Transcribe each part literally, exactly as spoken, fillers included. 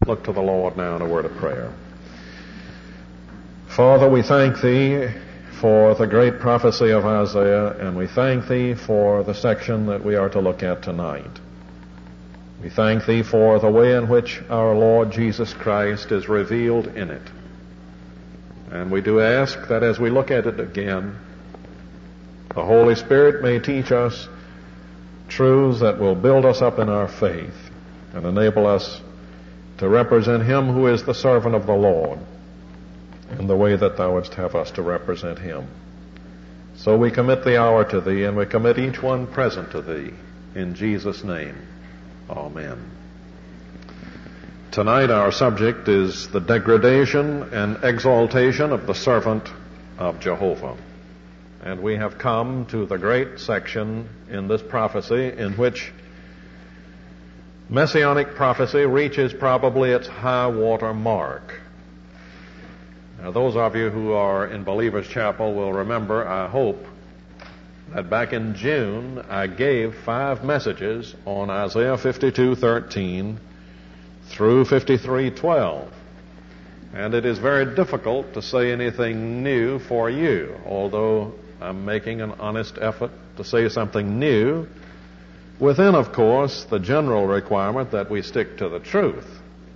Look to the Lord now in a word of prayer. Father, we thank Thee for the great prophecy of Isaiah, and we thank Thee for the section that we are to look at tonight. We thank Thee for the way in which our Lord Jesus Christ is revealed in it. And we do ask that as we look at it again, the Holy Spirit may teach us truths that will build us up in our faith and enable us to represent Him who is the servant of the Lord in the way that Thou wouldst have us to represent Him. So we commit the hour to Thee, and we commit each one present to Thee. In Jesus' name, amen. Tonight our subject is the degradation and exaltation of the servant of Jehovah. And we have come to the great section in this prophecy in which Messianic prophecy reaches probably its high water mark. Now, those of you who are in Believers Chapel will remember, I hope, that back in June I gave five messages on Isaiah fifty-two thirteen through fifty-three twelve. And it is very difficult to say anything new for you, although I'm making an honest effort to say something new within, of course, the general requirement that we stick to the truth.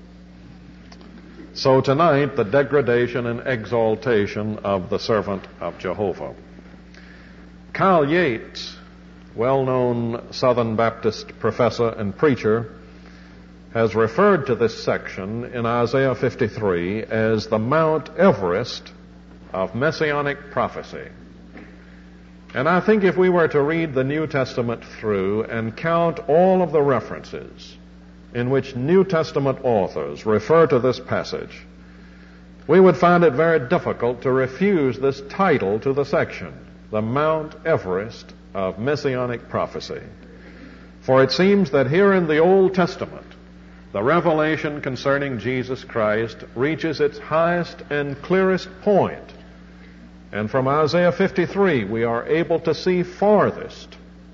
So tonight, the degradation and exaltation of the servant of Jehovah. Kyle Yates, well-known Southern Baptist professor and preacher, has referred to this section in Isaiah fifty-three as the Mount Everest of Messianic prophecy. And I think if we were to read the New Testament through and count all of the references in which New Testament authors refer to this passage, we would find it very difficult to refuse this title to the section, the Mount Everest of Messianic prophecy. For it seems that here in the Old Testament, the revelation concerning Jesus Christ reaches its highest and clearest point. And from Isaiah fifty-three, we are able to see farthest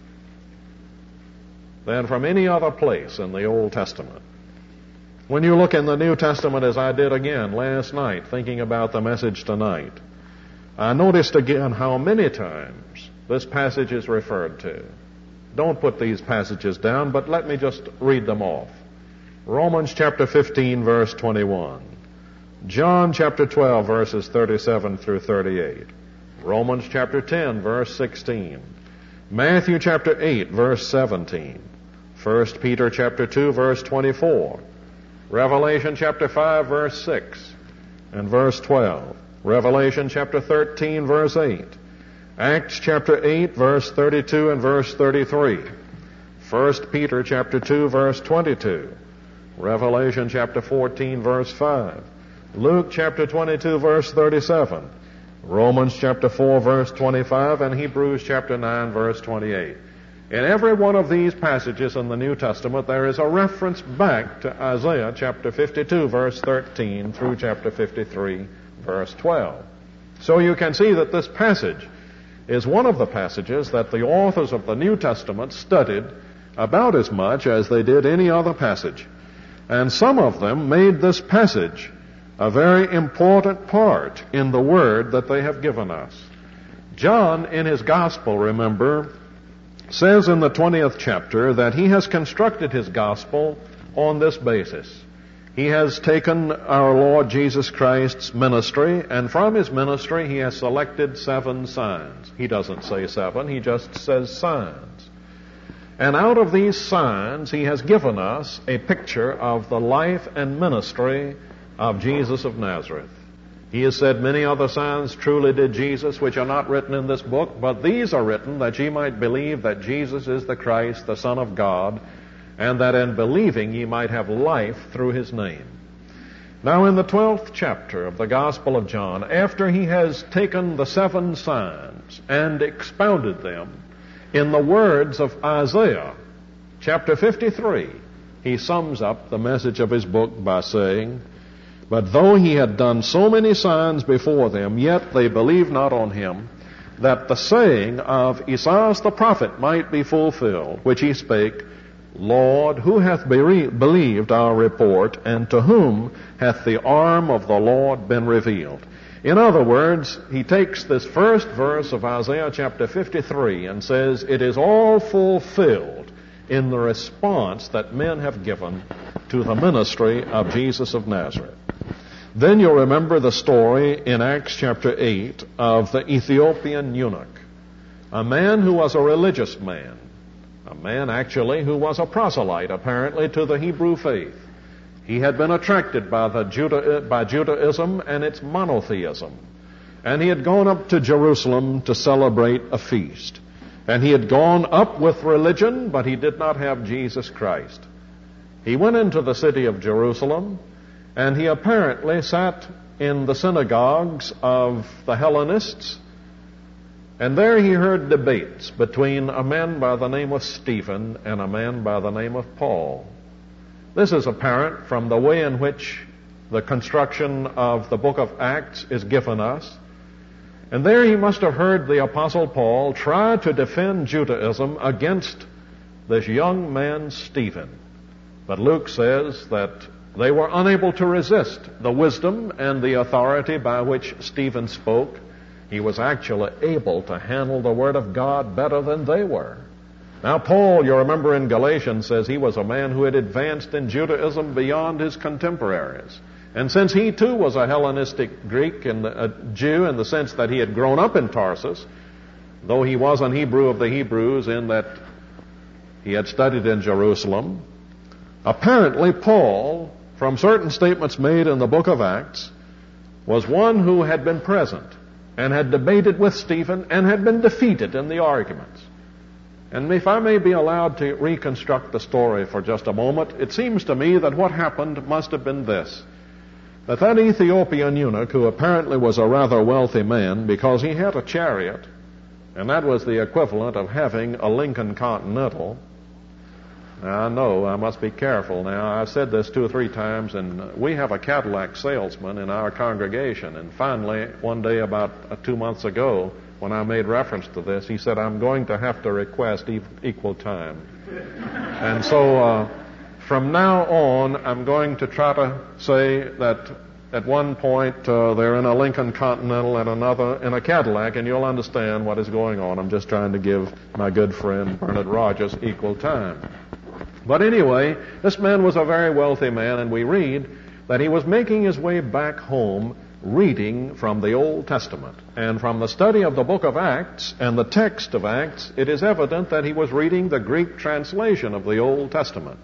than from any other place in the Old Testament. When you look in the New Testament, as I did again last night, thinking about the message tonight, I noticed again how many times this passage is referred to. Don't put these passages down, but let me just read them off. Romans chapter fifteen, verse twenty-one. John chapter twelve, verses thirty-seven through thirty-eight. Romans chapter ten, verse sixteen. Matthew chapter eight, verse seventeen. First Peter chapter two, verse twenty-four. Revelation chapter five, verse six and verse twelve. Revelation chapter thirteen, verse eight. Acts chapter eight, verse thirty-two and verse thirty-three. First Peter chapter two, verse twenty-two. Revelation chapter fourteen, verse five. Luke chapter twenty-two, verse thirty-seven. Romans chapter four, verse twenty-five, and Hebrews chapter nine, verse twenty-eight. In every one of these passages in the New Testament, there is a reference back to Isaiah chapter fifty-two, verse thirteen, through chapter fifty-three, verse twelve. So you can see that this passage is one of the passages that the authors of the New Testament studied about as much as they did any other passage. And some of them made this passage a very important part in the word that they have given us. John, in his gospel, remember, says in the twentieth chapter that he has constructed his gospel on this basis. He has taken our Lord Jesus Christ's ministry, and from his ministry he has selected seven signs. He doesn't say seven, he just says signs. And out of these signs he has given us a picture of the life and ministry of Jesus of Nazareth. He has said, many other signs truly did Jesus, which are not written in this book, but these are written that ye might believe that Jesus is the Christ, the Son of God, and that in believing ye might have life through his name. Now in the twelfth chapter of the Gospel of John, after he has taken the seven signs and expounded them in the words of Isaiah chapter fifty-three, he sums up the message of his book by saying, but though he had done so many signs before them, yet they believed not on him, that the saying of Esaias the prophet might be fulfilled, which he spake, Lord, who hath bere- believed our report, and to whom hath the arm of the Lord been revealed? In other words, he takes this first verse of Isaiah chapter fifty-three and says, it is all fulfilled in the response that men have given to the ministry of Jesus of Nazareth. Then you'll remember the story in Acts chapter eight of the Ethiopian eunuch, a man who was a religious man, a man actually who was a proselyte apparently to the Hebrew faith. He had been attracted by, the Juda, by Judaism and its monotheism, and he had gone up to Jerusalem to celebrate a feast. And he had gone up with religion, but he did not have Jesus Christ. He went into the city of Jerusalem, and he apparently sat in the synagogues of the Hellenists, and there he heard debates between a man by the name of Stephen and a man by the name of Paul. This is apparent from the way in which the construction of the book of Acts is given us. And there he must have heard the Apostle Paul try to defend Judaism against this young man Stephen. But Luke says that they were unable to resist the wisdom and the authority by which Stephen spoke. He was actually able to handle the Word of God better than they were. Now, Paul, you remember in Galatians, says he was a man who had advanced in Judaism beyond his contemporaries. And since he too was a Hellenistic Greek and a Jew in the sense that he had grown up in Tarsus, though he was an Hebrew of the Hebrews in that he had studied in Jerusalem, apparently Paul, from certain statements made in the book of Acts, was one who had been present and had debated with Stephen and had been defeated in the arguments. And if I may be allowed to reconstruct the story for just a moment, it seems to me that what happened must have been this. That that Ethiopian eunuch, who apparently was a rather wealthy man because he had a chariot, and that was the equivalent of having a Lincoln Continental. Now, I know I must be careful now. I've said this two or three times, and we have a Cadillac salesman in our congregation. And finally, one day about uh, two months ago, when I made reference to this, he said, I'm going to have to request e- equal time. And so, uh, from now on, I'm going to try to say that at one point uh, they're in a Lincoln Continental and another in a Cadillac, and you'll understand what is going on. I'm just trying to give my good friend Bernard Rogers equal time. But anyway, this man was a very wealthy man, and we read that he was making his way back home reading from the Old Testament. And from the study of the book of Acts and the text of Acts, it is evident that he was reading the Greek translation of the Old Testament.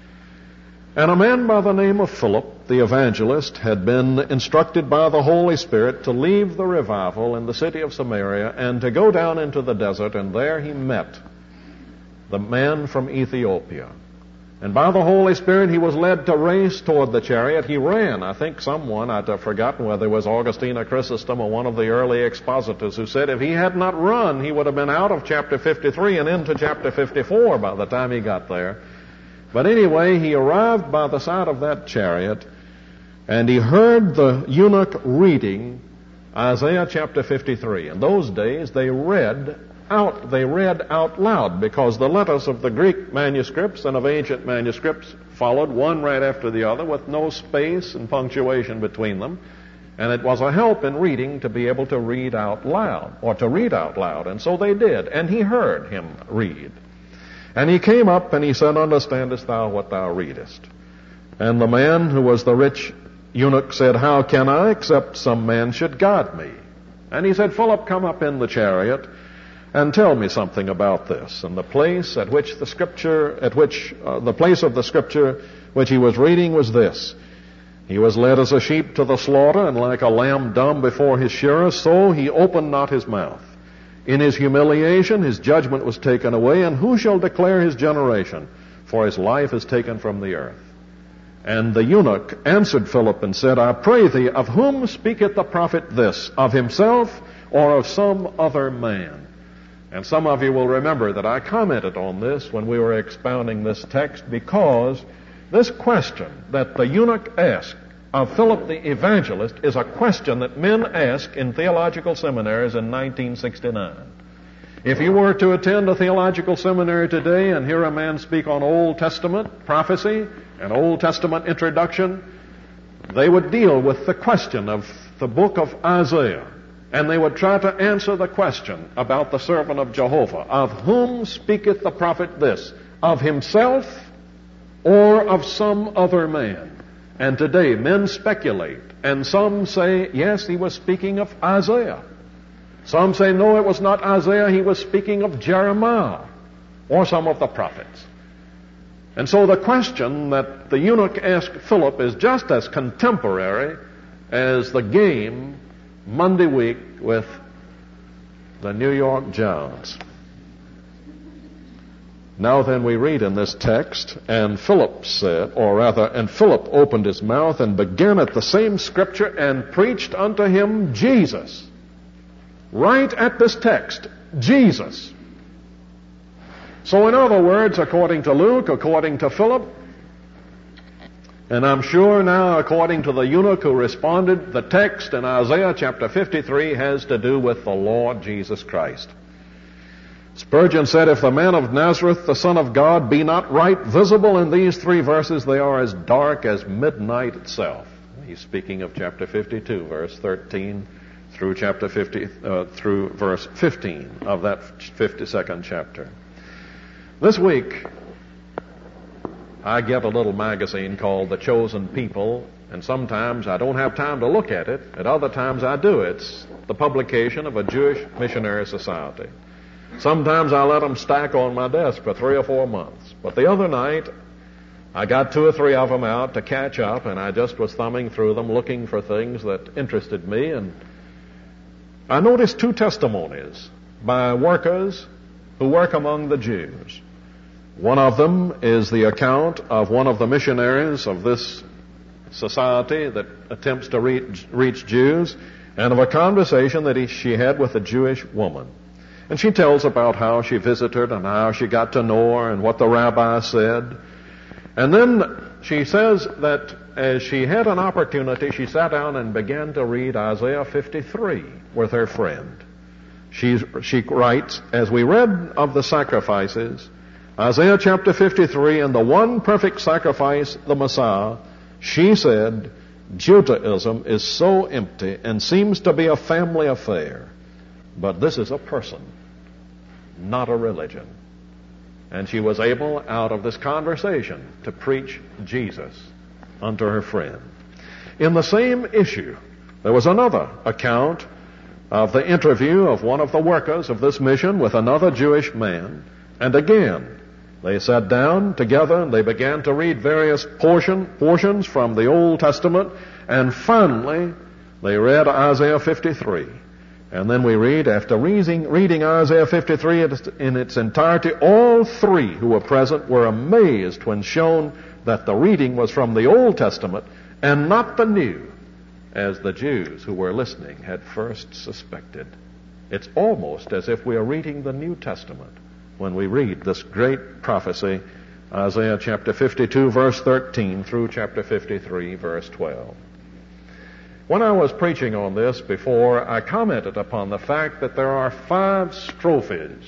And a man by the name of Philip, the evangelist, had been instructed by the Holy Spirit to leave the revival in the city of Samaria and to go down into the desert, and there he met the man from Ethiopia. And by the Holy Spirit, he was led to race toward the chariot. He ran. I think someone, I'd have forgotten whether it was Augustina Chrysostom or one of the early expositors, who said if he had not run, he would have been out of chapter fifty-three and into chapter fifty-four by the time he got there. But anyway, he arrived by the side of that chariot, and he heard the eunuch reading Isaiah chapter fifty-three. In those days, they read out, they read out loud, because the letters of the Greek manuscripts and of ancient manuscripts followed one right after the other with no space and punctuation between them. And it was a help in reading to be able to read out loud, or to read out loud. And so they did. And he heard him read. And he came up and he said, Understandest thou what thou readest? And the man who was the rich eunuch said, How can I, except some man should guide me? And he said, Philip, come up in the chariot and tell me something about this. And the place at which the scripture, at which uh, the place of the scripture which he was reading was this: He was led as a sheep to the slaughter, and like a lamb dumb before his shearer, so he opened not his mouth. In his humiliation, his judgment was taken away, and who shall declare his generation? For his life is taken from the earth. And the eunuch answered Philip and said, I pray thee, of whom speaketh the prophet this? Of himself or of some other man? And some of you will remember that I commented on this when we were expounding this text, because this question that the eunuch asked of Philip the evangelist is a question that men ask in theological seminaries in nineteen sixty-nine. If you were to attend a theological seminary today and hear a man speak on Old Testament prophecy and Old Testament introduction, they would deal with the question of the book of Isaiah, and they would try to answer the question about the servant of Jehovah. Of whom speaketh the prophet this? Of himself or of some other man? And today men speculate, and some say, yes, he was speaking of Isaiah. Some say, no, it was not Isaiah, he was speaking of Jeremiah or some of the prophets. And so the question that the eunuch asked Philip is just as contemporary as the game Monday week with the New York Giants. Now then, we read in this text, and Philip said, or rather, and Philip opened his mouth and began at the same scripture and preached unto him Jesus. Right at this text, Jesus. So in other words, according to Luke, according to Philip, and I'm sure now according to the eunuch who responded, the text in Isaiah chapter fifty-three has to do with the Lord Jesus Christ. Spurgeon said, if the man of Nazareth, the Son of God, be not right visible in these three verses, they are as dark as midnight itself. He's speaking of chapter fifty-two, verse thirteen, through chapter fifty, uh, through verse fifteen of that fifty-second chapter. This week, I get a little magazine called The Chosen People, and sometimes I don't have time to look at it. At other times I do. It's the publication of a Jewish missionary society. Sometimes I let them stack on my desk for three or four months. But the other night, I got two or three of them out to catch up, and I just was thumbing through them, looking for things that interested me, and I noticed two testimonies by workers who work among the Jews. One of them is the account of one of the missionaries of this society that attempts to reach, reach Jews, and of a conversation that he, she had with a Jewish woman. And she tells about how she visited and how she got to know her and what the rabbi said. And then she says that as she had an opportunity, she sat down and began to read Isaiah fifty-three with her friend. She's, she writes, as we read of the sacrifices, Isaiah chapter fifty-three, and the one perfect sacrifice, the Messiah, she said, Judaism is so empty and seems to be a family affair. But this is a person, not a religion. And she was able, out of this conversation, to preach Jesus unto her friend. In the same issue, there was another account of the interview of one of the workers of this mission with another Jewish man. And again, they sat down together and they began to read various portion, portions from the Old Testament. And finally, they read Isaiah fifty-three. And then we read, after reading, reading Isaiah fifty-three in its entirety, all three who were present were amazed when shown that the reading was from the Old Testament and not the New, as the Jews who were listening had first suspected. It's almost as if we are reading the New Testament when we read this great prophecy, Isaiah chapter fifty-two, verse thirteen, through chapter fifty-three, verse twelve. When I was preaching on this before, I commented upon the fact that there are five strophes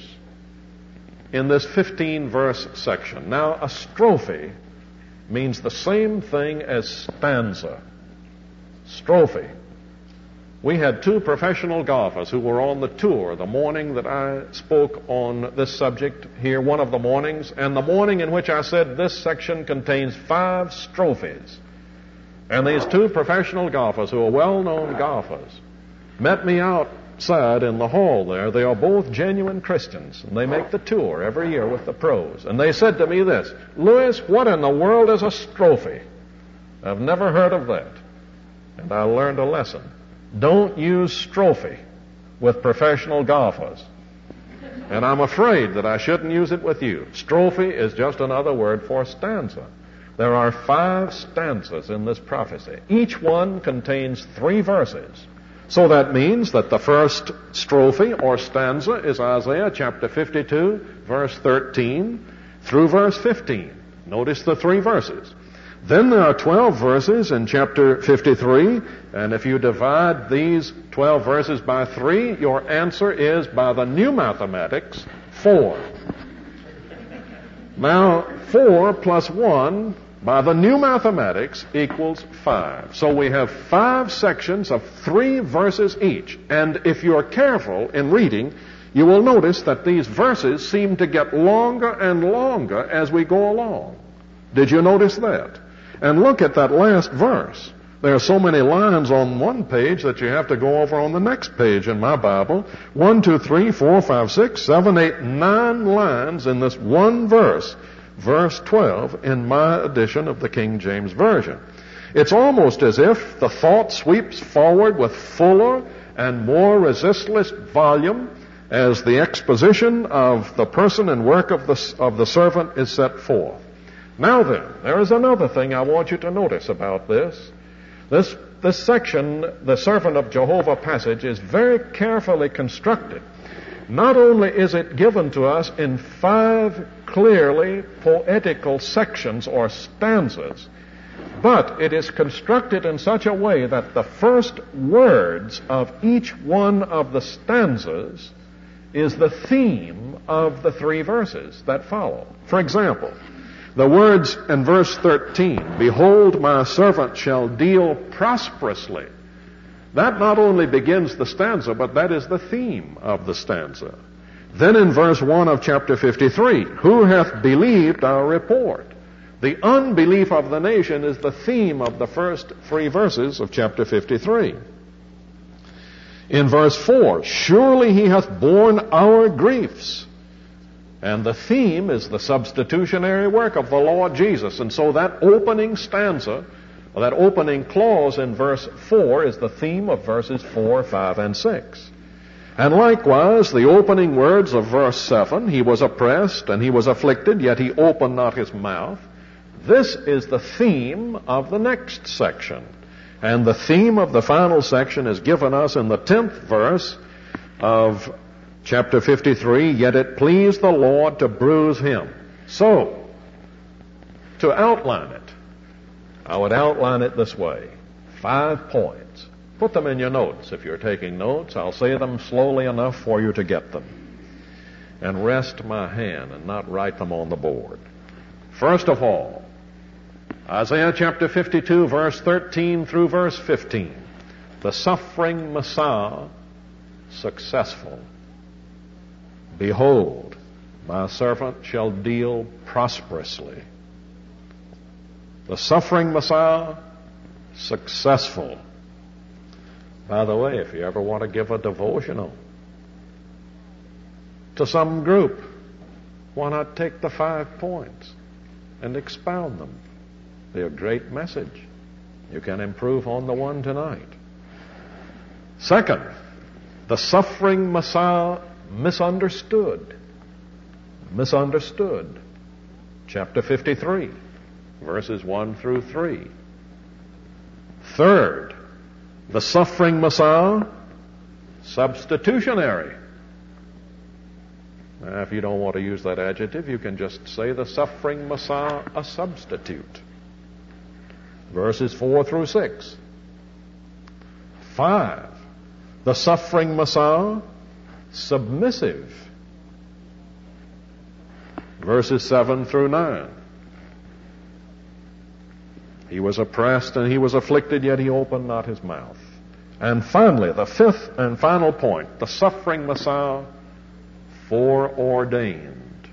in this fifteen-verse section. Now, a strophe means the same thing as stanza. Strophe. We had two professional golfers who were on the tour the morning that I spoke on this subject here, one of the mornings, and the morning in which I said this section contains five strophes. And these two professional golfers, who are well-known golfers, met me outside in the hall there. They are both genuine Christians, and they make the tour every year with the pros. And they said to me this, Louis, what in the world is a strophe? I've never heard of that. And I learned a lesson. Don't use strophe with professional golfers. And I'm afraid that I shouldn't use it with you. Strophe is just another word for stanza. There are five stanzas in this prophecy. Each one contains three verses. So that means that the first strophe or stanza is Isaiah chapter fifty-two, verse thirteen through verse fifteen. Notice the three verses. Then there are twelve verses in chapter fifty-three, and if you divide these twelve verses by three, your answer is, by the new mathematics, four. Now, four plus one, by the new mathematics, equals five. So we have five sections of three verses each. And if you're careful in reading, you will notice that these verses seem to get longer and longer as we go along. Did you notice that? And look at that last verse. There are so many lines on one page that you have to go over on the next page in my Bible. One, two, three, four, five, six, seven, eight, nine lines in this one verse. Verse twelve in my edition of the King James Version. It's almost as if the thought sweeps forward with fuller and more resistless volume as the exposition of the person and work of the, of the servant is set forth. Now then, there is another thing I want you to notice about this. This, this section, the Servant of Jehovah passage, is very carefully constructed. Not only is it given to us in five clearly poetical sections or stanzas, but it is constructed in such a way that the first words of each one of the stanzas is the theme of the three verses that follow. For example, the words in verse thirteen, "Behold, my servant shall deal prosperously." That not only begins the stanza, but that is the theme of the stanza. Then in verse one of chapter fifty-three, "Who hath believed our report?" The unbelief of the nation is the theme of the first three verses of chapter fifty-three. In verse four, "Surely he hath borne our griefs." And the theme is the substitutionary work of the Lord Jesus. And so that opening stanza, or that opening clause in verse four, is the theme of verses four, five, and six. And likewise, the opening words of verse seven, "He was oppressed and he was afflicted, yet he opened not his mouth." This is the theme of the next section. And the theme of the final section is given us in the tenth verse of chapter fifty-three, "Yet it pleased the Lord to bruise him." So, to outline it, I would outline it this way. Five points. Put them in your notes if you're taking notes. I'll say them slowly enough for you to get them. And rest my hand and not write them on the board. First of all, Isaiah chapter fifty-two, verse thirteen through verse fifteen. The suffering Messiah, successful. "Behold, my servant shall deal prosperously." The suffering Messiah, successful. By the way, if you ever want to give a devotional to some group, why not take the five points and expound them? They're a great message. You can improve on the one tonight. Second, the suffering Messiah, misunderstood. Misunderstood. Chapter fifty-three, verses one through three. Third, the suffering Messiah, substitutionary. Now, if you don't want to use that adjective, you can just say the suffering Messiah, a substitute. Verses four through six. Five, the suffering Messiah, submissive. Verses seven through nine. He was oppressed and he was afflicted, yet he opened not his mouth. And finally, the fifth and final point, the suffering Messiah, foreordained.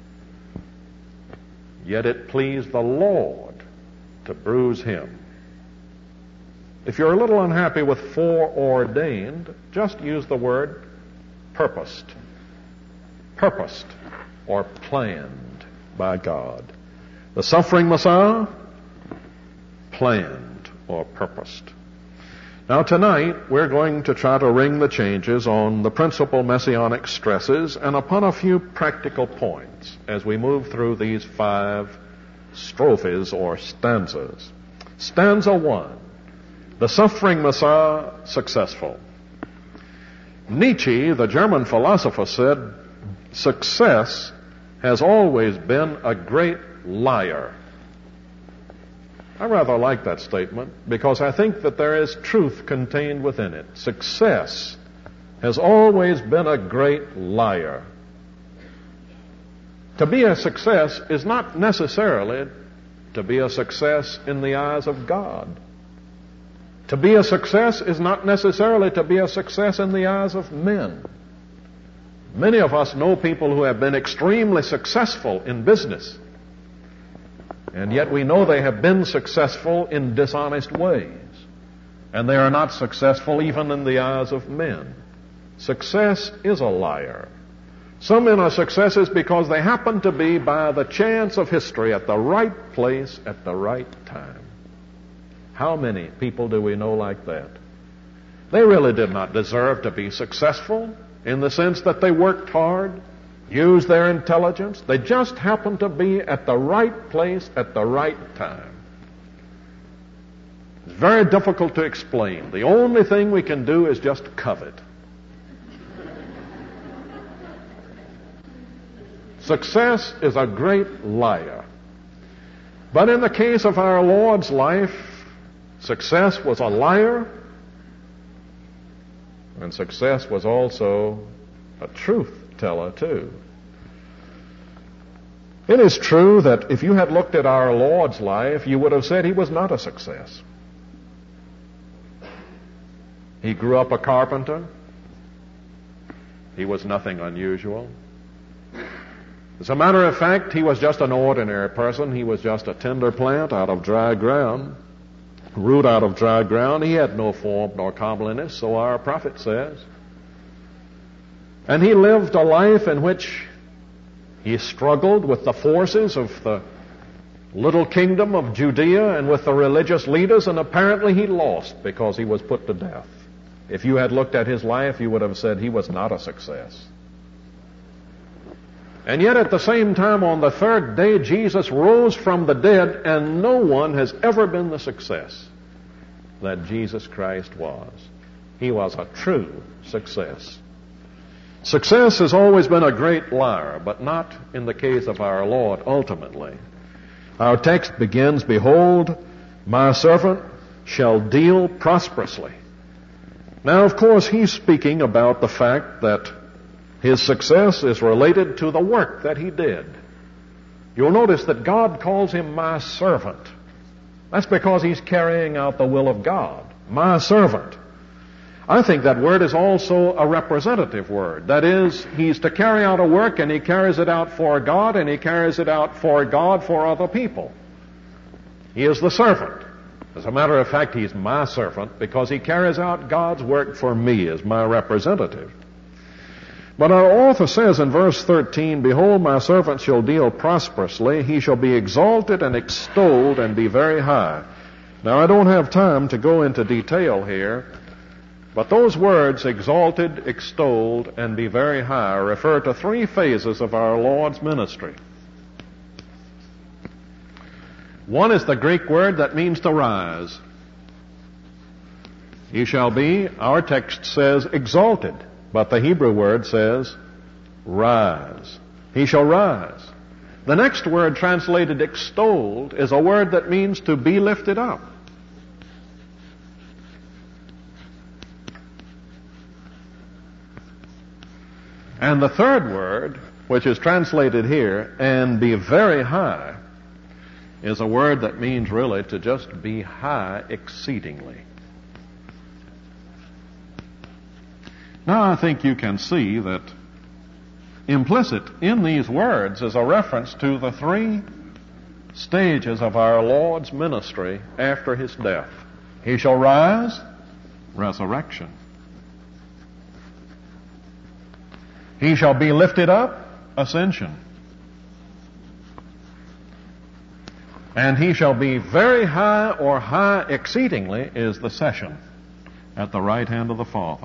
Yet it pleased the Lord to bruise him. If you're a little unhappy with foreordained, just use the word purposed. Purposed or planned by God. The suffering Messiah, planned or purposed. Now tonight we're going to try to ring the changes on the principal messianic stresses and upon a few practical points as we move through these five strophes or stanzas. Stanza one, the suffering Messiah, successful. Nietzsche, the German philosopher, said, "Success has always been a great liar." I rather like that statement because I think that there is truth contained within it. Success has always been a great liar. To be a success is not necessarily to be a success in the eyes of God. To be a success is not necessarily to be a success in the eyes of men. Many of us know people who have been extremely successful in business, and yet we know they have been successful in dishonest ways, and they are not successful even in the eyes of men. Success is a liar. Some men are successes because they happen to be, by the chance of history, at the right place at the right time. How many people do we know like that? They really did not deserve to be successful in the sense that they worked hard, used their intelligence. They just happened to be at the right place at the right time. It's very difficult to explain. The only thing we can do is just covet. Success is a great liar. But in the case of our Lord's life, success was a liar, and success was also a truth teller too. It is true that if you had looked at our Lord's life, you would have said he was not a success. He grew up a carpenter. He was nothing unusual. As a matter of fact, he was just an ordinary person. He was just a tender plant out of dry ground, root out of dry ground. He had no form nor comeliness, so our prophet says. And he lived a life in which he struggled with the forces of the little kingdom of Judea and with the religious leaders, and apparently he lost because he was put to death. If you had looked at his life, you would have said he was not a success. And yet at the same time, on the third day, Jesus rose from the dead, and no one has ever been the success that Jesus Christ was. He was a true success. Success has always been a great liar, but not in the case of our Lord ultimately. Our text begins, "Behold, my servant shall deal prosperously." Now, of course, he's speaking about the fact that his success is related to the work that he did. You'll notice that God calls him my servant. That's because he's carrying out the will of God. My servant. I think that word is also a representative word. That is, he's to carry out a work, and he carries it out for God, and he carries it out for God for other people. He is the servant. As a matter of fact, he's my servant because he carries out God's work for me as my representative. But our author says in verse thirteen, "Behold, my servant shall deal prosperously. He shall be exalted and extolled and be very high." Now, I don't have time to go into detail here, but those words, exalted, extolled, and be very high, refer to three phases of our Lord's ministry. One is the Greek word that means to rise. He shall be, our text says, exalted. But the Hebrew word says, rise. He shall rise. The next word, translated extolled, is a word that means to be lifted up. And the third word, which is translated here, and be very high, is a word that means really to just be high exceedingly. Now, I think you can see that implicit in these words is a reference to the three stages of our Lord's ministry after his death. He shall rise, resurrection. He shall be lifted up, ascension. And he shall be very high, or high exceedingly, is the session at the right hand of the Father.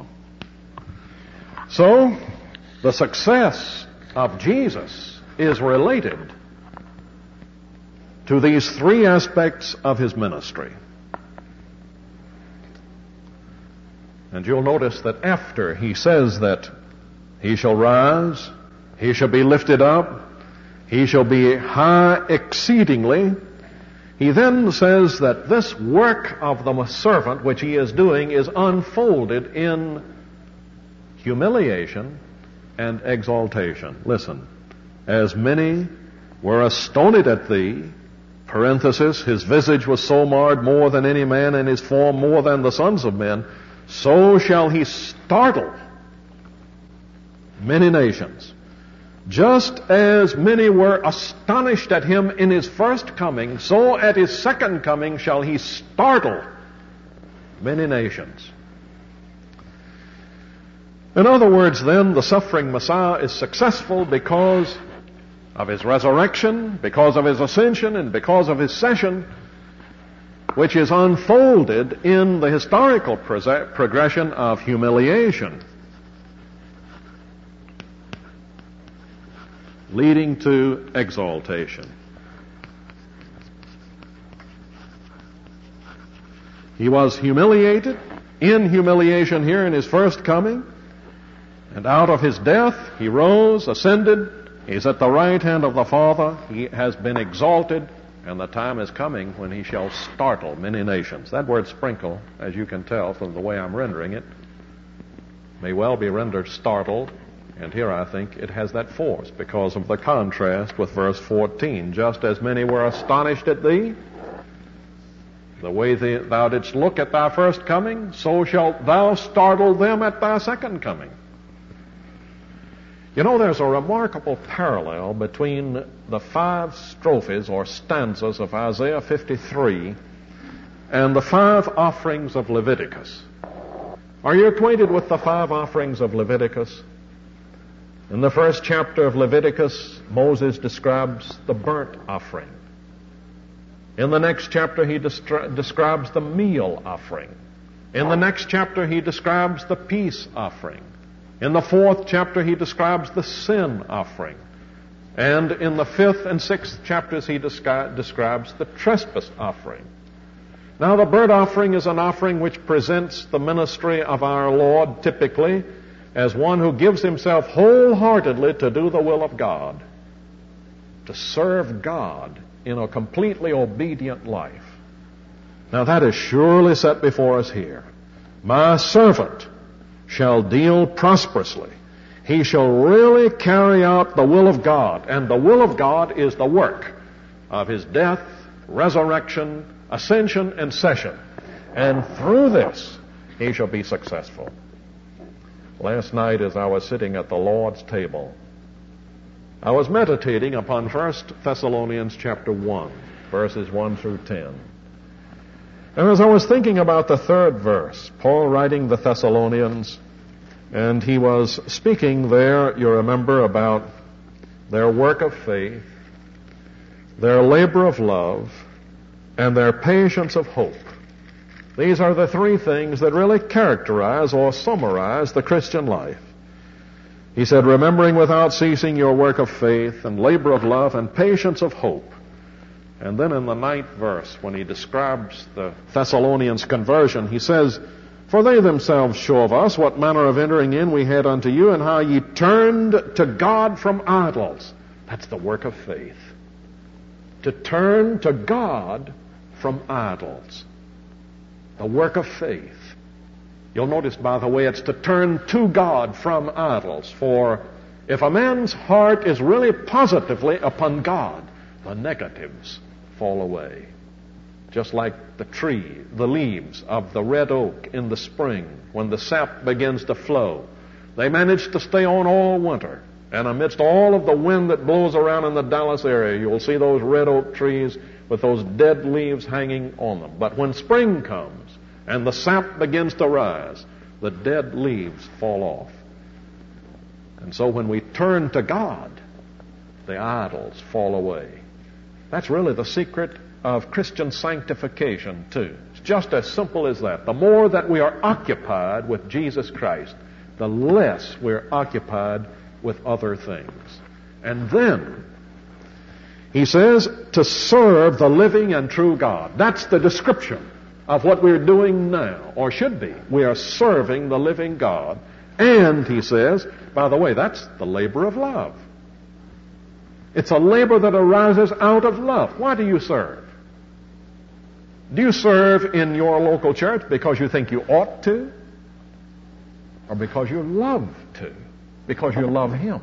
So, the success of Jesus is related to these three aspects of his ministry. And you'll notice that after he says that he shall rise, he shall be lifted up, he shall be high exceedingly, He then says that this work of the servant which he is doing is unfolded in humiliation and exaltation. Listen, as many were astonished at thee, parenthesis, his visage was so marred more than any man, and his form more than the sons of men, so shall he startle many nations. Just as many were astonished at him in his first coming, so at his second coming shall he startle many nations. In other words, then, the suffering Messiah is successful because of his resurrection, because of his ascension, and because of his session, which is unfolded in the historical progression of humiliation, leading to exaltation. He was humiliated, in humiliation here in his first coming, and out of his death he rose, ascended, he's at the right hand of the Father, he has been exalted, and the time is coming when he shall startle many nations. That word sprinkle, as you can tell from the way I'm rendering it, may well be rendered startled. And here I think it has that force because of the contrast with verse fourteen. Just as many were astonished at thee, the way thou didst look at thy first coming, so shalt thou startle them at thy second coming. You know, there's a remarkable parallel between the five strophes or stanzas of Isaiah fifty-three and the five offerings of Leviticus. Are you acquainted with the five offerings of Leviticus? In the first chapter of Leviticus, Moses describes the burnt offering. In the next chapter, he destri- describes the meal offering. In the next chapter, he describes the peace offering. In the fourth chapter, he describes the sin offering. And in the fifth and sixth chapters, he descri- describes the trespass offering. Now, the burnt offering is an offering which presents the ministry of our Lord, typically, as one who gives himself wholeheartedly to do the will of God, to serve God in a completely obedient life. Now that is surely set before us here. My servant shall deal prosperously. He shall really carry out the will of God, and the will of God is the work of his death, resurrection, ascension, and session. And through this, he shall be successful. Last night, as I was sitting at the Lord's table, I was meditating upon First Thessalonians chapter one, verses one through ten. And as I was thinking about the third verse, Paul writing the Thessalonians, and he was speaking there, you remember, about their work of faith, their labor of love, and their patience of hope. These are the three things that really characterize or summarize the Christian life. He said, remembering without ceasing your work of faith and labor of love and patience of hope. And then in the ninth verse, when he describes the Thessalonians' conversion, he says, for they themselves show of us what manner of entering in we had unto you, and how ye turned to God from idols. That's the work of faith. To turn to God from idols. The work of faith. You'll notice, by the way, it's to turn to God from idols. For if a man's heart is really positively upon God, the negatives fall away. Just like the tree, the leaves of the red oak in the spring, when the sap begins to flow, they manage to stay on all winter. And amidst all of the wind that blows around in the Dallas area, you'll see those red oak trees with those dead leaves hanging on them. But when spring comes and the sap begins to rise, the dead leaves fall off. And so when we turn to God, the idols fall away. That's really the secret of Christian sanctification, too. It's just as simple as that. The more that we are occupied with Jesus Christ, the less we're occupied with other things. And then he says to serve the living and true God. That's the description of what we're doing now, or should be. We are serving the living God. And, he says, by the way, that's the labor of love. It's a labor that arises out of love. Why do you serve? Do you serve in your local church because you think you ought to? Or because you love to? Because you love Him?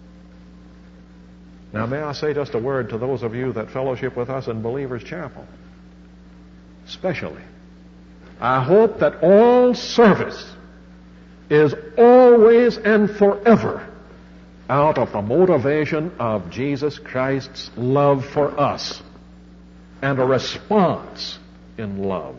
Now, may I say just a word to those of you that fellowship with us in Believers Chapel? Especially, I hope that all service is always and forever out of the motivation of Jesus Christ's love for us and a response in love.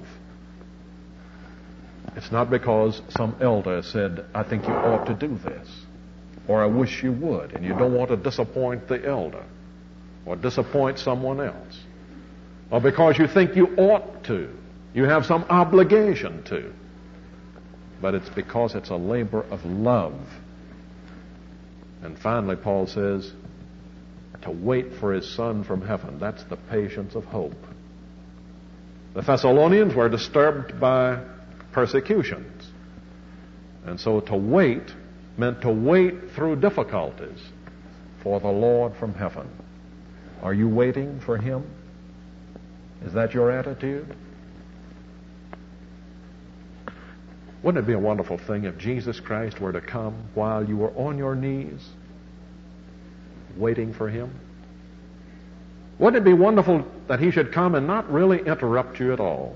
It's not because some elder said, I think you ought to do this, or I wish you would, and you don't want to disappoint the elder or disappoint someone else, or because you think you ought to, you have some obligation to, but it's because it's a labor of love. And finally, Paul says, to wait for his Son from heaven. That's the patience of hope. The Thessalonians were disturbed by persecutions. And so to wait meant to wait through difficulties for the Lord from heaven. Are you waiting for Him? Is that your attitude? Wouldn't it be a wonderful thing if Jesus Christ were to come while you were on your knees waiting for Him? Wouldn't it be wonderful that He should come and not really interrupt you at all?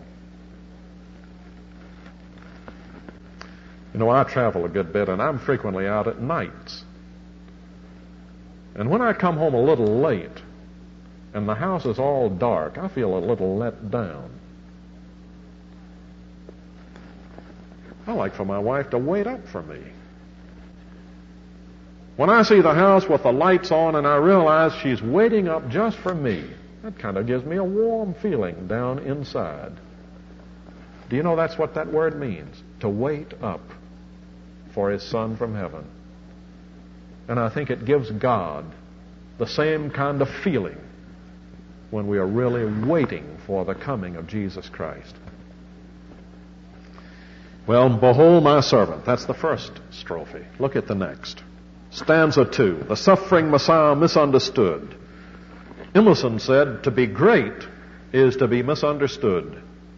You know, I travel a good bit, and I'm frequently out at nights. And when I come home a little late, and the house is all dark, I feel a little let down. I like for my wife to wait up for me. When I see the house with the lights on and I realize she's waiting up just for me, that kind of gives me a warm feeling down inside. Do you know that's what that word means? To wait up for His Son from heaven. And I think it gives God the same kind of feeling when we are really waiting for the coming of Jesus Christ. Well, behold my servant. That's the first strophe. Look at the next. Stanza two. The suffering Messiah misunderstood. Emerson said, to be great is to be misunderstood.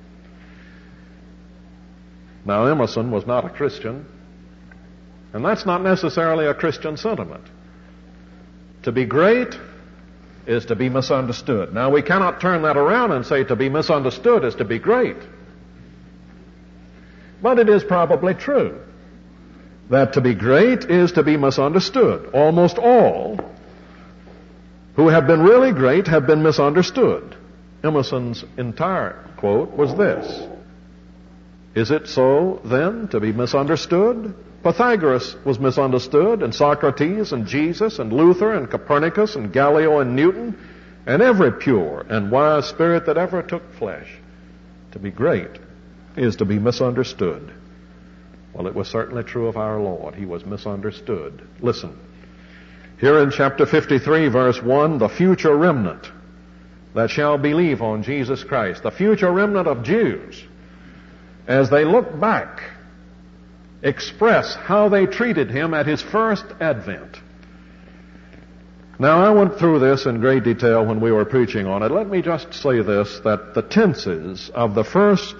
Now, Emerson was not a Christian, and that's not necessarily a Christian sentiment. To be great is to be misunderstood. Now, we cannot turn that around and say to be misunderstood is to be great. But it is probably true that to be great is to be misunderstood. Almost all who have been really great have been misunderstood. Emerson's entire quote was this: is it so, then, to be misunderstood? Pythagoras was misunderstood, and Socrates, and Jesus, and Luther, and Copernicus, and Galileo, and Newton, and every pure and wise spirit that ever took flesh. To be great is to be misunderstood. Well, it was certainly true of our Lord. He was misunderstood. Listen, here in chapter fifty-three, verse one, the future remnant that shall believe on Jesus Christ, the future remnant of Jews, as they look back, express how they treated Him at His first advent. Now, I went through this in great detail when we were preaching on it. Let me just say this, that the tenses of the first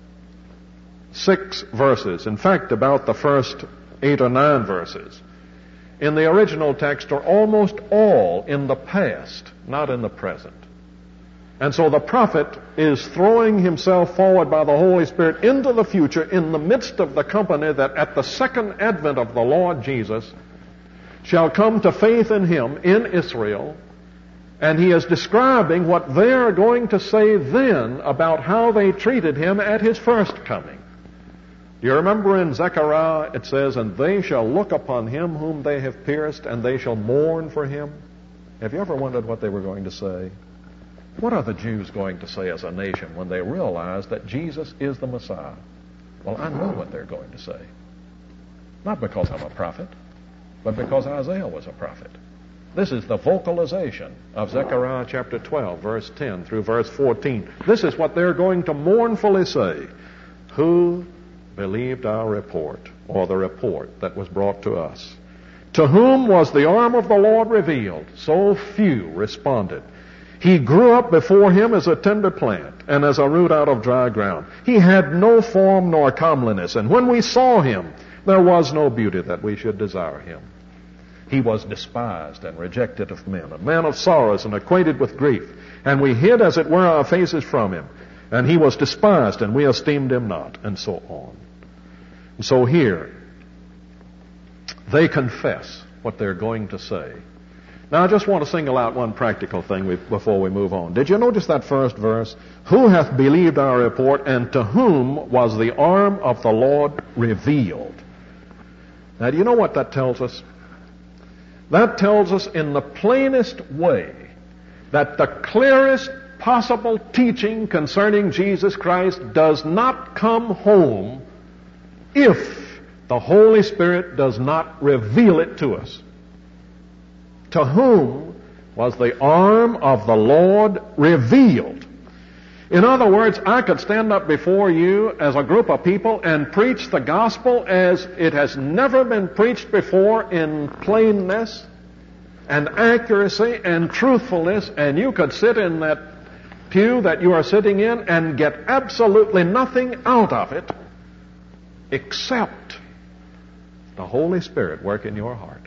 six verses, in fact, about the first eight or nine verses, in the original text are almost all in the past, not in the present. And so the prophet is throwing himself forward by the Holy Spirit into the future in the midst of the company that at the second advent of the Lord Jesus shall come to faith in Him in Israel. And he is describing what they are going to say then about how they treated Him at His first coming. Do you remember in Zechariah it says, and they shall look upon Him whom they have pierced, and they shall mourn for Him? Have you ever wondered what they were going to say? What are the Jews going to say as a nation when they realize that Jesus is the Messiah? Well, I know what they're going to say. Not because I'm a prophet, but because Isaiah was a prophet. This is the vocalization of Zechariah chapter twelve, verse ten through verse fourteen. This is what they're going to mournfully say. Who believed our report, or the report that was brought to us? To whom was the arm of the Lord revealed? So few responded. He grew up before him as a tender plant and as a root out of dry ground. He had no form nor comeliness, and when we saw him, there was no beauty that we should desire him. He was despised and rejected of men, a man of sorrows and acquainted with grief. And we hid, as it were, our faces from him. And he was despised, and we esteemed him not, and so on. And so here, they confess what they're going to say. Now, I just want to single out one practical thing before we move on. Did you notice that first verse? Who hath believed our report, and to whom was the arm of the Lord revealed? Now, do you know what that tells us? That tells us in the plainest way that the clearest possible teaching concerning Jesus Christ does not come home if the Holy Spirit does not reveal it to us. To whom was the arm of the Lord revealed? In other words, I could stand up before you as a group of people and preach the gospel as it has never been preached before in plainness and accuracy and truthfulness, and you could sit in that pew that you are sitting in and get absolutely nothing out of it except the Holy Spirit work in your heart.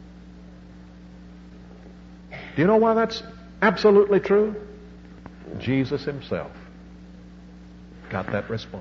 Do you know why that's absolutely true? Jesus himself got that response.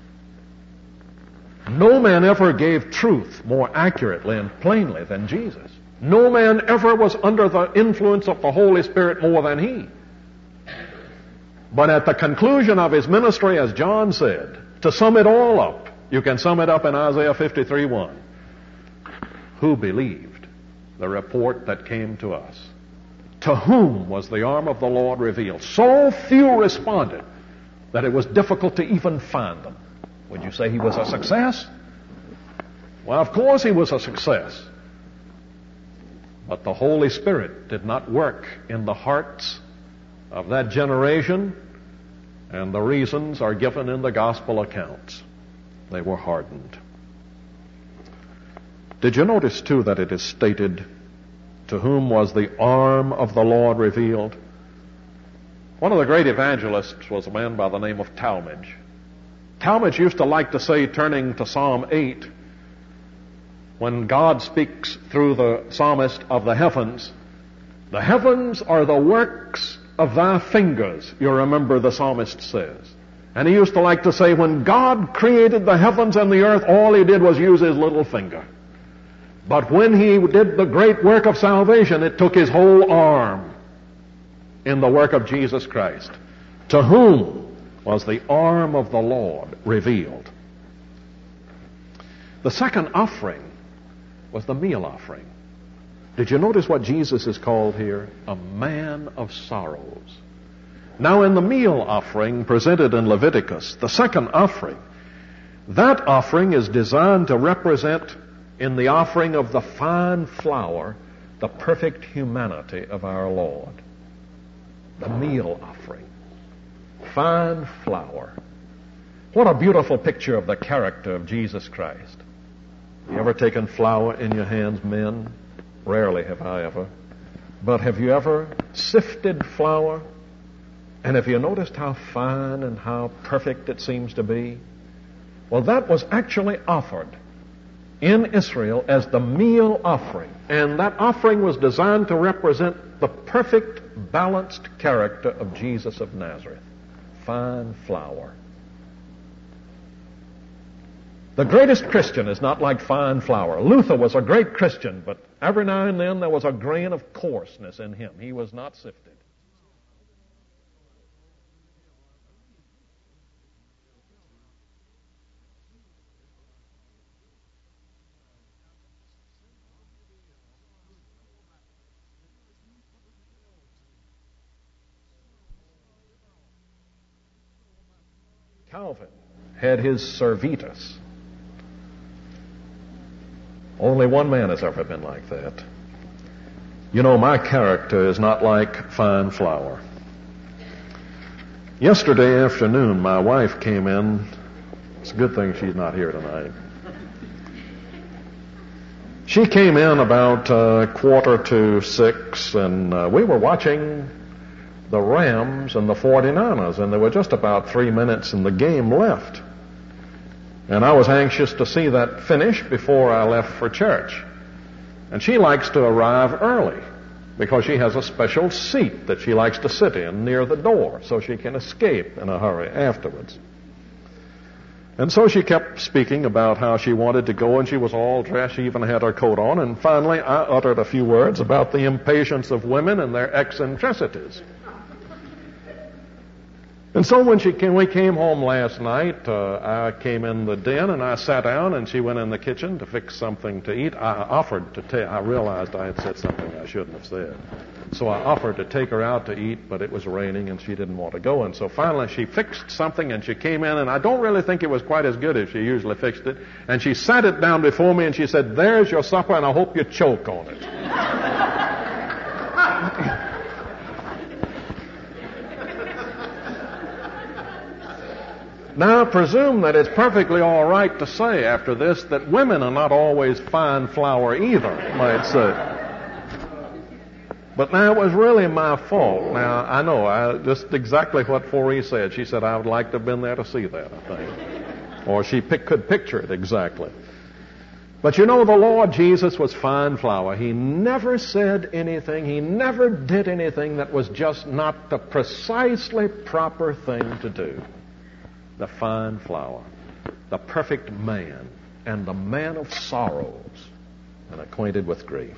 No man ever gave truth more accurately and plainly than Jesus. No man ever was under the influence of the Holy Spirit more than he. But at the conclusion of his ministry, as John said, to sum it all up, you can sum it up in Isaiah fifty-three one. Who believed the report that came to us? To whom was the arm of the Lord revealed? So few responded that it was difficult to even find them. Would you say he was a success? Well, of course he was a success. But the Holy Spirit did not work in the hearts of that generation, and the reasons are given in the gospel accounts. They were hardened. Did you notice, too, that it is stated, to whom was the arm of the Lord revealed? One of the great evangelists was a man by the name of Talmage. Talmage used to like to say, turning to Psalm eight, when God speaks through the psalmist of the heavens, the heavens are the works of thy fingers, you remember the psalmist says. And he used to like to say, when God created the heavens and the earth, all he did was use his little finger. But when he did the great work of salvation, it took his whole arm in the work of Jesus Christ. To whom was the arm of the Lord revealed? The second offering was the meal offering. Did you notice what Jesus is called here? A man of sorrows. Now, in the meal offering presented in Leviticus, the second offering, that offering is designed to represent, in the offering of the fine flour, the perfect humanity of our Lord. The meal offering. Fine flour. What a beautiful picture of the character of Jesus Christ. You ever taken flour in your hands, men? Rarely have I ever. But have you ever sifted flour? And have you noticed how fine and how perfect it seems to be? Well, that was actually offered in Israel as the meal offering. And that offering was designed to represent the perfect, balanced character of Jesus of Nazareth. Fine flour. The greatest Christian is not like fine flour. Luther was a great Christian, but every now and then there was a grain of coarseness in him. He was not sifted. Calvin had his Servetus. Only one man has ever been like that. You know, my character is not like fine flour. Yesterday afternoon, my wife came in. It's a good thing she's not here tonight. She came in about uh, quarter to six, and uh, we were watching the Rams and the forty-niners, and there were just about three minutes in the game left. And I was anxious to see that finish before I left for church. And she likes to arrive early because she has a special seat that she likes to sit in near the door so she can escape in a hurry afterwards. And so she kept speaking about how she wanted to go, and she was all dressed. She even had her coat on. And finally, I uttered a few words about the impatience of women and their eccentricities. And so when she came, we came home last night, uh, I came in the den and I sat down, and she went in the kitchen to fix something to eat. I offered to take, I realized I had said something I shouldn't have said. So I offered to take her out to eat, but it was raining and she didn't want to go. And so finally she fixed something, and she came in, and I don't really think it was quite as good as she usually fixed it. And she sat it down before me and she said, "There's your supper, and I hope you choke on it." Now, I presume that it's perfectly all right to say after this that women are not always fine flour either, might say. But now, it was really my fault. Now, I know, I, just exactly what Foree said. She said, "I would like to have been there to see that," I think. Or she pick, could picture it exactly. But you know, the Lord Jesus was fine flour. He never said anything, He never did anything that was just not the precisely proper thing to do. The fine flour, the perfect man, and the man of sorrows, and acquainted with grief.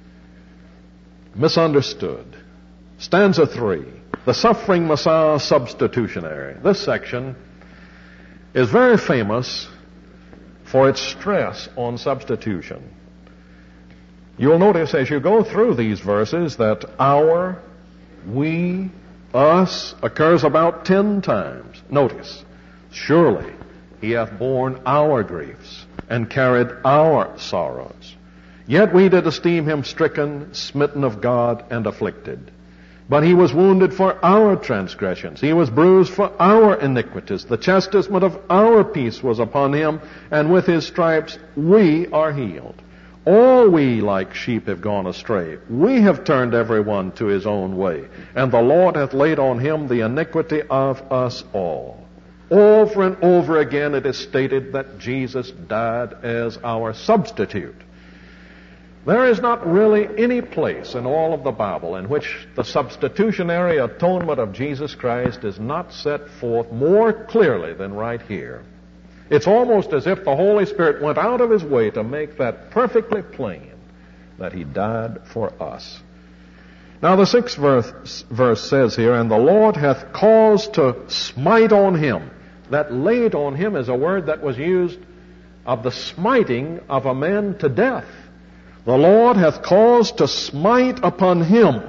Misunderstood. Stanza three, the suffering Messiah substitutionary. This section is very famous for its stress on substitution. You'll notice as you go through these verses that our, we, us occurs about ten times. Notice. Surely He hath borne our griefs and carried our sorrows. Yet we did esteem Him stricken, smitten of God, and afflicted. But He was wounded for our transgressions. He was bruised for our iniquities. The chastisement of our peace was upon Him, and with His stripes we are healed. All we like sheep have gone astray. We have turned every one to his own way. And the Lord hath laid on Him the iniquity of us all. Over and over again it is stated that Jesus died as our substitute. There is not really any place in all of the Bible in which the substitutionary atonement of Jesus Christ is not set forth more clearly than right here. It's almost as if the Holy Spirit went out of His way to make that perfectly plain, that He died for us. Now the sixth verse, verse says here, "And the Lord hath caused to smite on Him." That "laid on Him" is a word that was used of the smiting of a man to death. The Lord hath caused to smite upon Him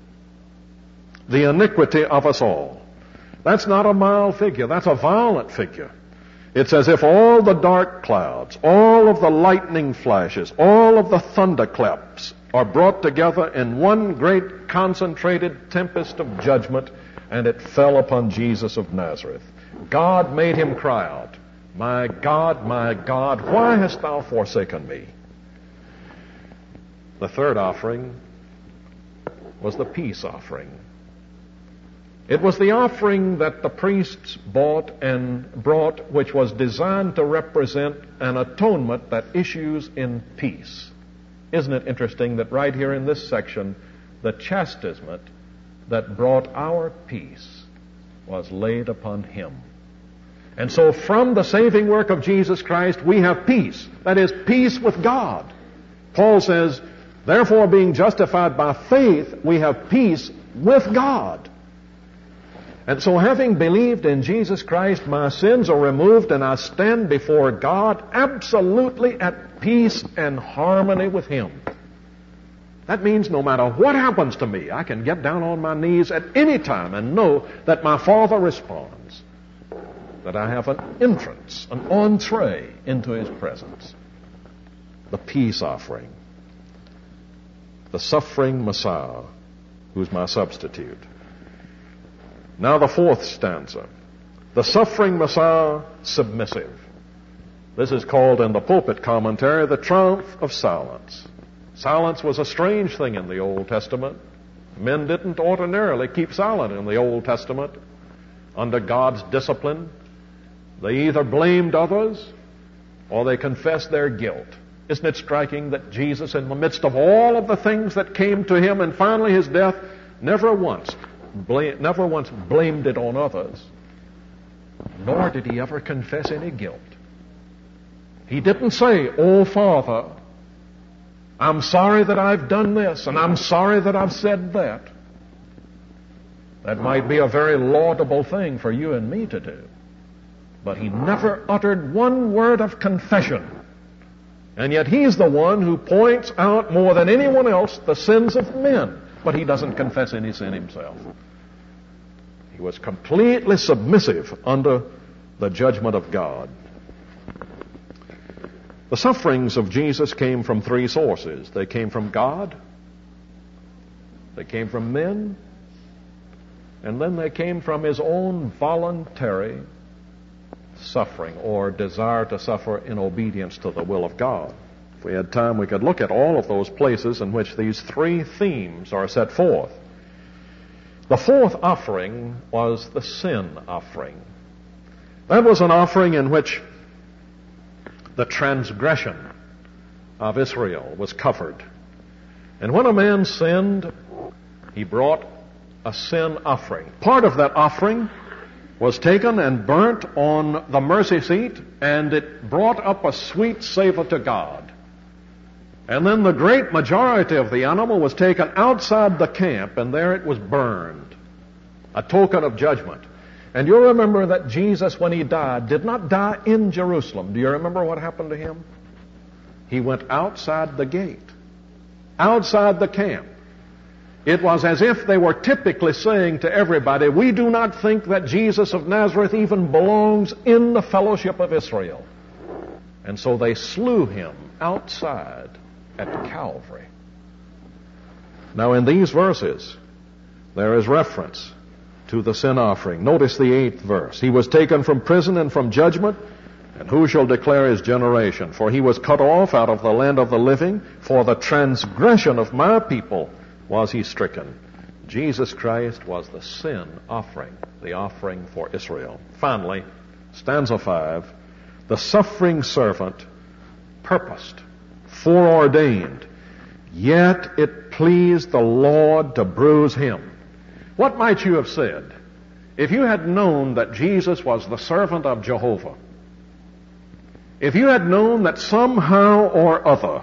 the iniquity of us all. That's not a mild figure. That's a violent figure. It's as if all the dark clouds, all of the lightning flashes, all of the thunderclaps are brought together in one great concentrated tempest of judgment, and it fell upon Jesus of Nazareth. God made Him cry out, "My God, my God, why hast Thou forsaken me?" The third offering was the peace offering. It was the offering that the priests bought and brought, which was designed to represent an atonement that issues in peace. Isn't it interesting that right here in this section, the chastisement that brought our peace was laid upon Him. And so from the saving work of Jesus Christ, we have peace. That is, peace with God. Paul says, "Therefore, being justified by faith, we have peace with God." And so having believed in Jesus Christ, my sins are removed, and I stand before God absolutely at peace and harmony with Him. That means no matter what happens to me, I can get down on my knees at any time and know that my Father responds, that I have an entrance, an entree into His presence. The peace offering. The suffering Messiah, who's my substitute. Now the fourth stanza. The suffering Messiah, submissive. This is called in the pulpit commentary the triumph of silence. Silence was a strange thing in the Old Testament. Men didn't ordinarily keep silent in the Old Testament. Under God's discipline, they either blamed others or they confessed their guilt. Isn't it striking that Jesus, in the midst of all of the things that came to him and finally his death, never once, bla- never once blamed it on others, nor did he ever confess any guilt. He didn't say, "Oh, Father, I'm sorry that I've done this, and I'm sorry that I've said that." That might be a very laudable thing for you and me to do. But he never uttered one word of confession. And yet he's the one who points out more than anyone else the sins of men. But he doesn't confess any sin himself. He was completely submissive under the judgment of God. The sufferings of Jesus came from three sources. They came from God, they came from men, and then they came from his own voluntary suffering, or desire to suffer in obedience to the will of God. If we had time, we could look at all of those places in which these three themes are set forth. The fourth offering was the sin offering. That was an offering in which the transgression of Israel was covered. And when a man sinned, he brought a sin offering. Part of that offering was taken and burnt on the mercy seat, and it brought up a sweet savor to God. And then the great majority of the animal was taken outside the camp, and there it was burned, a token of judgment. And you remember that Jesus, when he died, did not die in Jerusalem. Do you remember what happened to him? He went outside the gate, outside the camp. It was as if they were typically saying to everybody, "We do not think that Jesus of Nazareth even belongs in the fellowship of Israel." And so they slew him outside at Calvary. Now in these verses, there is reference to the sin offering. Notice the eighth verse. "He was taken from prison and from judgment, and who shall declare his generation? For he was cut off out of the land of the living. For the transgression of my people was he stricken." Jesus Christ was the sin offering, the offering for Israel. Finally, stanza five, "The suffering servant purposed, foreordained, yet it pleased the Lord to bruise him." What might you have said if you had known that Jesus was the servant of Jehovah? If you had known that somehow or other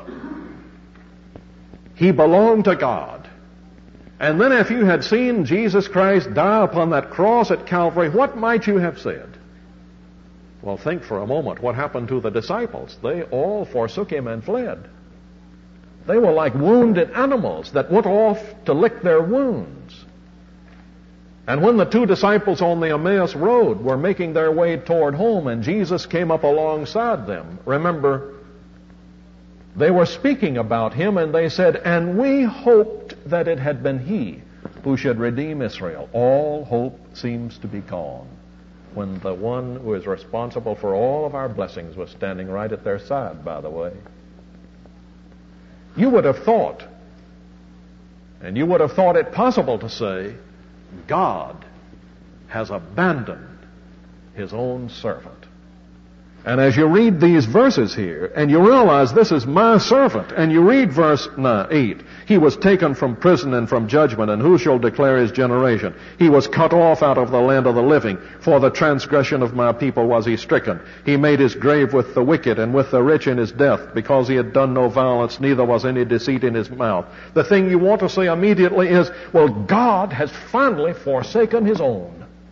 he belonged to God, and then if you had seen Jesus Christ die upon that cross at Calvary, what might you have said? Well, think for a moment what happened to the disciples. They all forsook him and fled. They were like wounded animals that went off to lick their wounds. And when the two disciples on the Emmaus Road were making their way toward home and Jesus came up alongside them, remember, they were speaking about him and they said, "And we hoped that it had been he who should redeem Israel." All hope seems to be gone when the one who is responsible for all of our blessings was standing right at their side, by the way. You would have thought, and you would have thought it possible to say, God has abandoned his own servant. And as you read these verses here, and you realize this is my servant, and you read verse eight, "He was taken from prison and from judgment, and who shall declare his generation? He was cut off out of the land of the living. For the transgression of my people was he stricken. He made his grave with the wicked and with the rich in his death, because he had done no violence, neither was any deceit in his mouth." The thing you want to say immediately is, well, God has finally forsaken his own.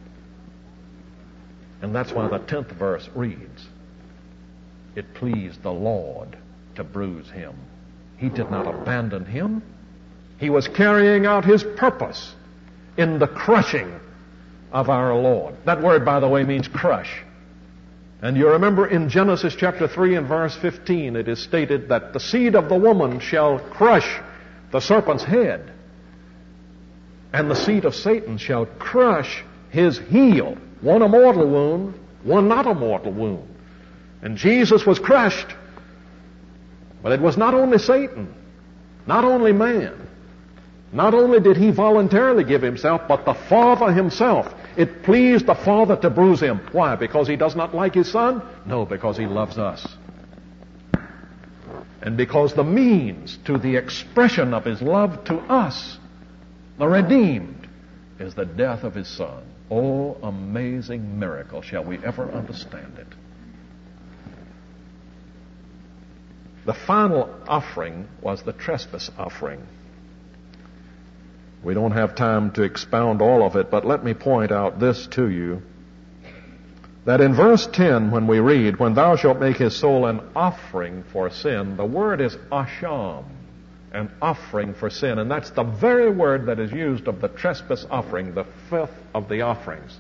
And that's why the tenth verse reads, "It pleased the Lord to bruise him." He did not abandon him. He was carrying out his purpose in the crushing of our Lord. That word, by the way, means crush. And you remember in Genesis chapter three and verse fifteen, it is stated that the seed of the woman shall crush the serpent's head, and the seed of Satan shall crush his heel. One a mortal wound, one not a mortal wound. And Jesus was crushed. But it was not only Satan, not only man, Not only did he voluntarily give himself, but the Father himself. It pleased the Father to bruise him. Why? Because he does not like his Son? No, because he loves us. And because the means to the expression of his love to us, the redeemed, is the death of his Son. Oh, amazing miracle. Shall we ever understand it? The final offering was the trespass offering. We don't have time to expound all of it, but let me point out this to you. That in verse ten, when we read, when thou shalt make his soul an offering for sin, the word is asham, an offering for sin. And that's the very word that is used of the trespass offering, the fifth of the offerings.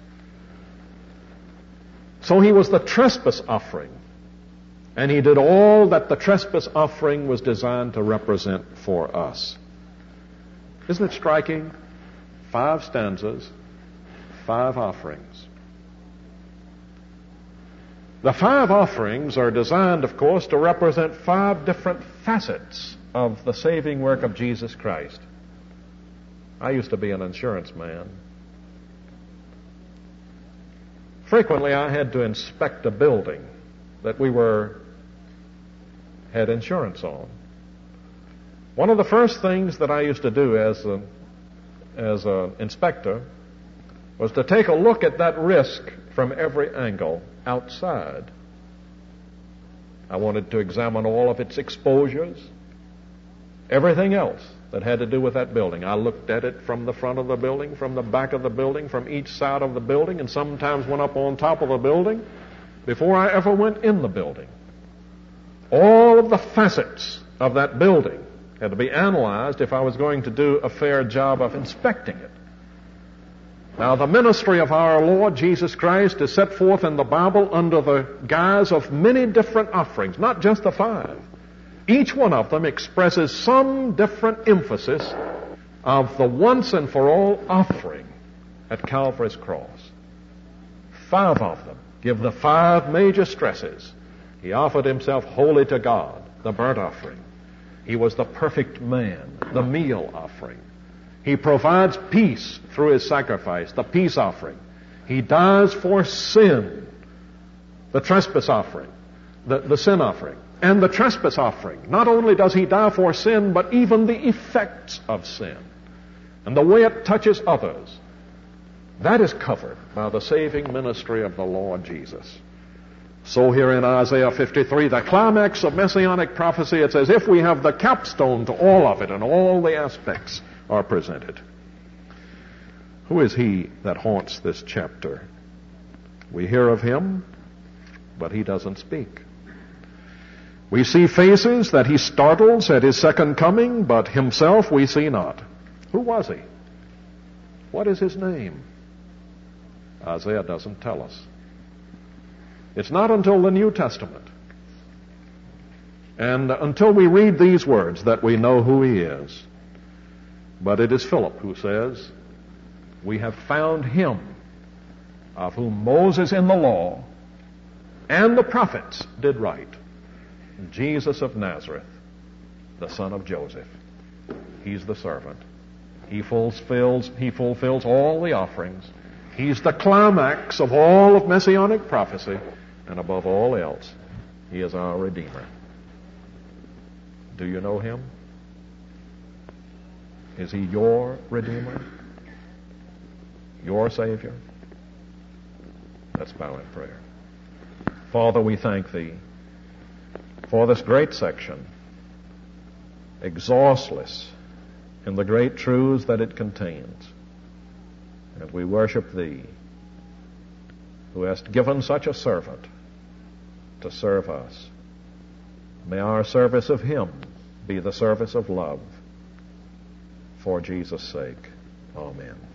So he was the trespass offering. And he did all that the trespass offering was designed to represent for us. Isn't it striking? Five stanzas, five offerings. The five offerings are designed, of course, to represent five different facets of the saving work of Jesus Christ. I used to be an insurance man. Frequently, I had to inspect a building that we were had insurance on. One of the first things that I used to do as a, as an inspector was to take a look at that risk from every angle outside. I wanted to examine all of its exposures, everything else that had to do with that building. I looked at it from the front of the building, from the back of the building, from each side of the building, and sometimes went up on top of the building before I ever went in the building. All of the facets of that building had to be analyzed if I was going to do a fair job of inspecting it. Now, the ministry of our Lord Jesus Christ is set forth in the Bible under the guise of many different offerings, not just the five. Each one of them expresses some different emphasis of the once and for all offering at Calvary's cross. Five of them give the five major stresses. He offered himself wholly to God, the burnt offering. He was the perfect man, the meal offering. He provides peace through his sacrifice, the peace offering. He dies for sin, the trespass offering, the, the sin offering, and the trespass offering. Not only does he die for sin, but even the effects of sin and the way it touches others. That is covered by the saving ministry of the Lord Jesus. So here in Isaiah fifty-three, the climax of messianic prophecy, it's as if we have the capstone to all of it, and all the aspects are presented. Who is he that haunts this chapter? We hear of him, but he doesn't speak. We see faces that he startles at his second coming, but himself we see not. Who was he? What is his name? Isaiah doesn't tell us. It's not until the New Testament and until we read these words that we know who he is. But it is Philip who says, we have found him of whom Moses in the law and the prophets did write, Jesus of Nazareth, the son of Joseph. He's the servant. He fulfills, he fulfills all the offerings. He's the climax of all of messianic prophecy. And above all else, he is our Redeemer. Do you know him? Is he your Redeemer? Your Savior? Let's bow in prayer. Father, we thank thee for this great section, exhaustless in the great truths that it contains. And we worship thee, who hast given such a servant to serve us. May our service of him be the service of love for Jesus' sake. Amen.